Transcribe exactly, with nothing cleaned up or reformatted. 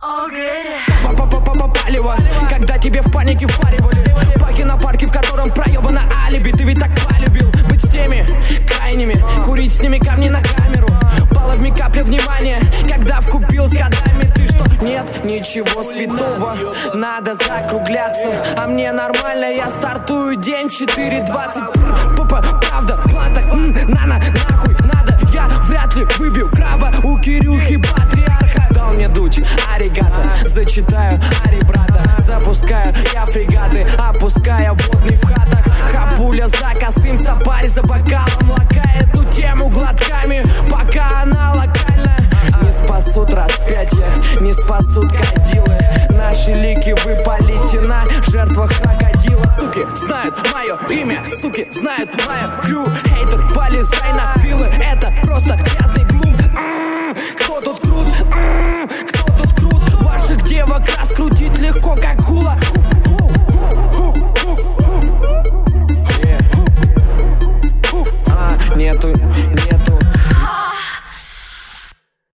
Палево, когда тебе в панике впаривали паки на парке, в котором проебано алиби. Ты ведь так полюбил быть с теми крайними, курить с ними камни на камеру. Балловми капля внимания, когда вкупил с годами. Ты что? Нет ничего святого, надо закругляться. А мне нормально, я стартую день в четыре двадцать. Правда, в платах, нана, нахуй надо. Я вряд ли выбью краба у Кирюхи патриарха. Дал мне дуть, аригато, зачитаю ари брата. Запускаю я фрегаты, опуская водный в хатах. Хапуля за косым, стопарь за бокалом. Лакая эту тему глотками, пока она локальная. Не спасут распятия, не спасут кадилы. Наши лики вы полите на жертвах крокодила. Суки знают мое имя, суки знают мое крю. Хейтер, полезай на вилы, это просто грязный глум. А-а-а, кто тут крут? А-а-а, кто тут крут? Ваших девок раскрутить легко, как хула. Yeah. А, нету, нету